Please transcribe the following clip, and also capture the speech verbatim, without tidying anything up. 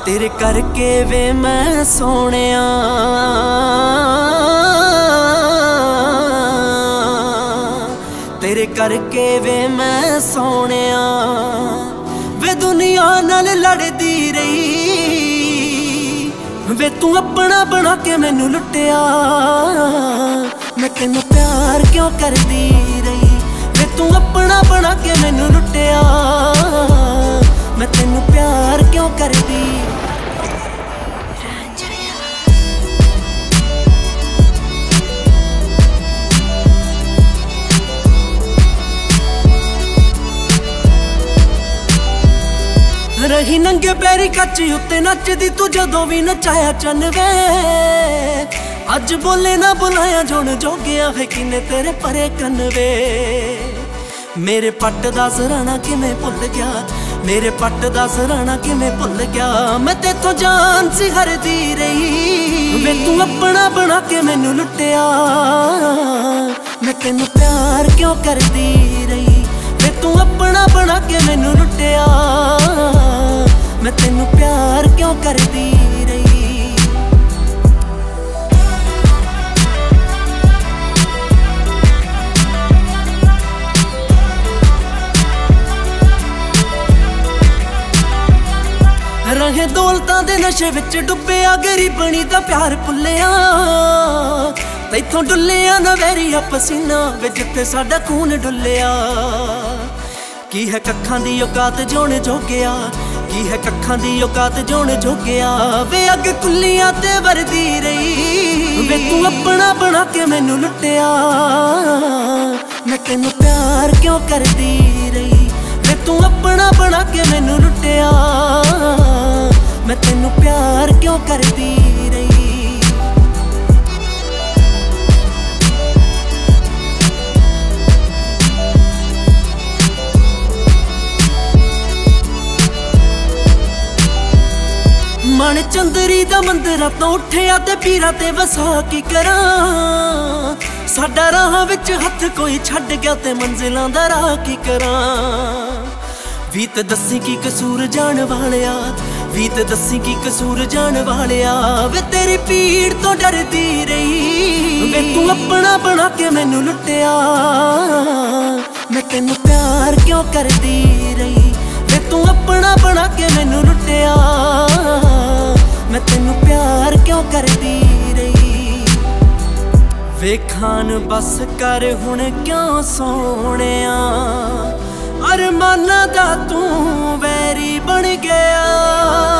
तेरे करके वे मैं सोनिया तेरे करके वे मैं सोनिया वे दुनिया नाल लड़दी रही वे तू अपना बना के मैनू लुटिया मैं तेनू प्यार क्यों करदी रही वे तू अपना बना के मैनू लुटिया मैं तेनू प्यार क्यों करदी रही नंगे पैरी कच्च उत्ते नचदी तू जदों भी नचाया चन वे अज बोले ना बुलाया जोन जोगिया है किने तेरे परे कन वे मेरे पट दा सराना किवें भुल गया मेरे पट दा सराना किवें भुल गया मैं तेथों जान सी हरदी रही वे तू अपना बना के मैनू लुटिया मैं तेनू प्यार क्यों करदी रही वे तू अपना बना के मैनू लुटिया मैं तेनू प्यार क्यों करदी रही रहे दौलतां दे नशे विच डुब्बिया गरीबनी दा प्यार भुल्लिया तैथों डुल्लिया ना वैरिया पसीना वे जिथे साडा खून डुल्लिया की है कखां दी औकात जोण जोगिया की है कखां दी औकात जोण जोगिया वे अग कुल्लियां ते वरदी रही वे तू अपना बना के मैनू लुटिया मैं तेनू प्यार क्यों करदी रही वे तू अपना बना के मैनू लुटिया मैं तेनू प्यार क्यों करदी रही मन चंदरी दा मंदिरा तो उठिया ते पीरा ते वसा की करा साडा राह विच हथ कोई छड्ड गया ते मंजिलां दा राह की करा वी ते दस्सी की कसूर जान वालिया वी ते दस्सी की कसूर जान वालिया वे तेरी पीड़ तो डरदी रही वे तू अपना बना के मैनू लुटिया मैं तेनू प्यार क्यों करदी रही वे तू अपना बना के मैनू लुटिया मैं तेनू प्यार क्यों करदी रही वेखान बस कर हुण क्यों सोनिया अरमाना दा तू वैरी बन गया।